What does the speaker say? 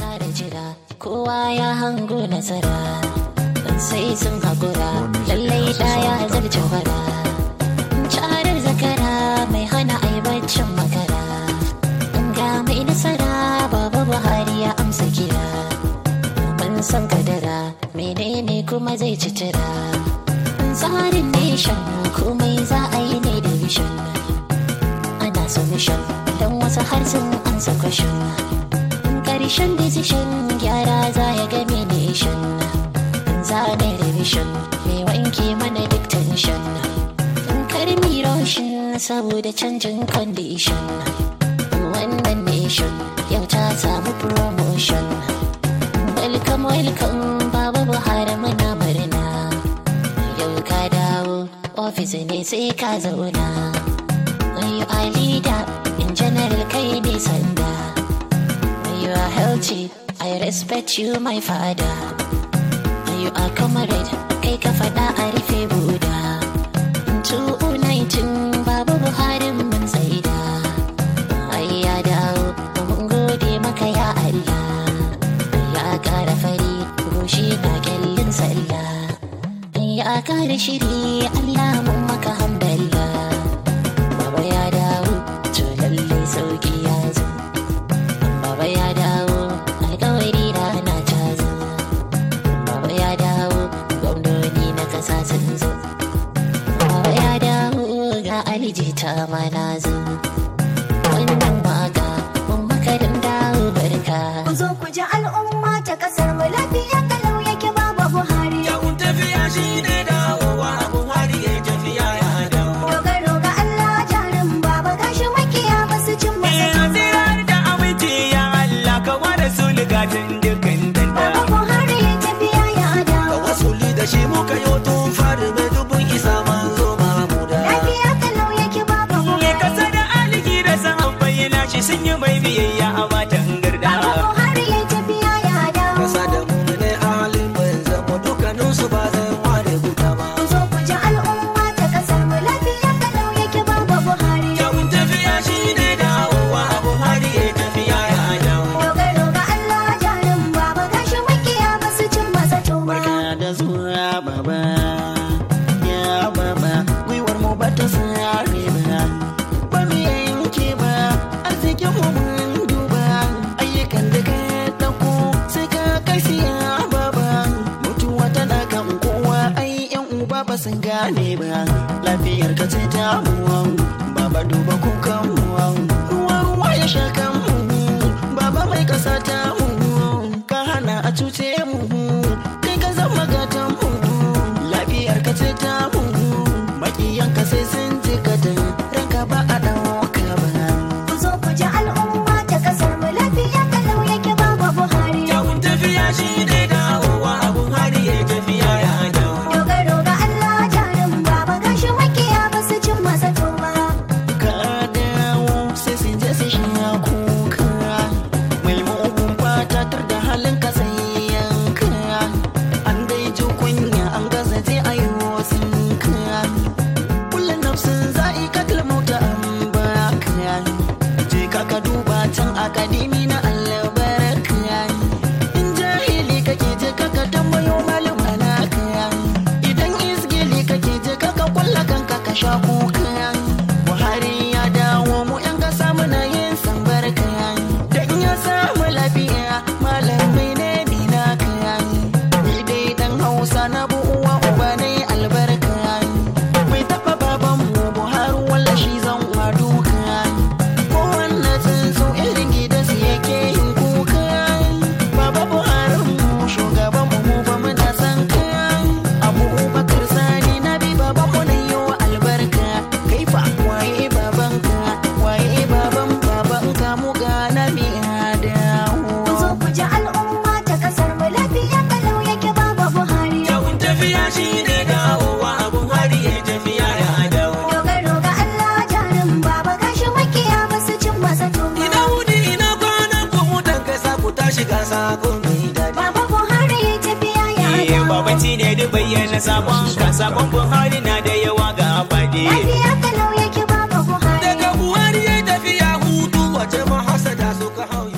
fara jira kowa ya hango nasara sai sun haƙura lallai ɗaya zarce bara carar zakara mai hana aibacin makara ga mai nasara baba Buhari ya amsa kira mun san kadara menene kuma zai ci tira tsarin nation komai za a yi ne da vision ana solution don wasu har sun ansa question ƙarshen decision gyara za ya game nation zane revision mai wanke mana duk tension karmi roshin saboda canjin condition wannan nation yau ta samu promotion welcome welcome baba Buhari muna murna yau ka dawo office ne sai ka zauna you are leader in general kai ne sanda you are healthy I respect you my father you are comrade kai ka fada a rufe buda 2019 babu Buhari mun tsaida ai ya dawo mun gode maka ya Allah ya kara fari goshi na kyallin sallah ya kara shiri Allah mun maka hamdalla baba ya dawo to lalle sauki ya zo baba ya dawo alƙawari rana ta zo baba ya dawo gwamnoni na kasa sun zo baba ya dawo ga alijita ma na zo wannan waka mun makarin dawo barka ku zo ku ji al'umma ta kasar mu lafiya kalau yake baba Buhari ya kun tafiya shi ne dawowa Buhari ya tafiya ya dawo dogaro ga Allah jarin baba gashi makiya basu cin masa tsirar da aminci ya Allah ka ware su ligatin dukkan danda baba Buhari ya tafiya ya dawo ka wasuli da shi muka yi tun fari mai dubun isa manzo Mahmuda lafiya kalau yake baba Buhari kasa da aliki da san bayyana shi sun yi mai biyayya a matan garda baba Buhari ya tafiya ya dawo kasa da mu ne ahalin bai zama dukkanin su ba zai ware guda ba ku zo ku ji al'umma ta kasar mu lafiya kalau yake baba Buhari ya kun tafiya shi ne dawowa Buhari ya tafiya ya dawo dogaro ga Allah jarin baba gashi makiya basu cin masa tuma barka da zuwa baba ya baba gwiwar mu ba ta sare ba ba mu yanke ba arzikin mu mun duba ayyukan da ka dauko sai ka kai siya baba mutuwa tana kan kowa ai yan uba ba sun gane ba lafiyar ka ce ta mu baba duba kukan mu ruwa ya sha kan mu baba mai kasa ta mu ka hana a cuce mu kai ka zama gatan mu lafiyar ka ce ta mu makiyan ka sai sun jikata ranka ba a dauka ba ku zo ku ji al'umma ta kasar mu lafiya kalau yake baba Buhari ya kun tafiya shi ne dawowa Buhari ya tafiya ya dawo dogaro ga Allah jarin baba gashi makiya basu cin masa tuma ka dawo sai sun je su sha kuka mai mugun fata tar da halin ka sai yanka an dai ji kunya an gaza je ayo sinka kullum nafsin za'i ka kalmauta an baka je ka duba can akademi na albarka in jahili kake je ka tambayo malama naka idan isgili kake je ka kulla kanka ka sha kuka Buhari ya dawo mu yan kasa muna yin san barka dan ya samu lafiya malamai ne ni naka ni dai dan Hausa na bu uwa uba ne albarka mai taba baban mu Buhari walla shi zan waduka ko wannan tsuntsu irin gidan su yake yin kuka baba Buhari mu shugaban mu ba muna san ka Abubakar Sani na bi baban mu ne yo albarka kai fa waye babanka waye babanka mu gana mi ku zo dawo ku ji al'umma ta kasar mu lafiya kalau yake baba Buhari ya kun tafiya shi ne dawowa Buhari ya tafiya ya dawo dogaro ga Allah jarin baba gashi makiya basu cin masa tuma ina wuni ina kwana ko mutan kasa ku tashi gasa ko mai dadi baba Buhari ya tafiya ya dawo babanci ne da bayyana sabon ka sabon Buhari na da yawa ga fadi lafiya kalau yake baba Buhari daga Buhari ya tafiya hutu wace mahasada suka hauyi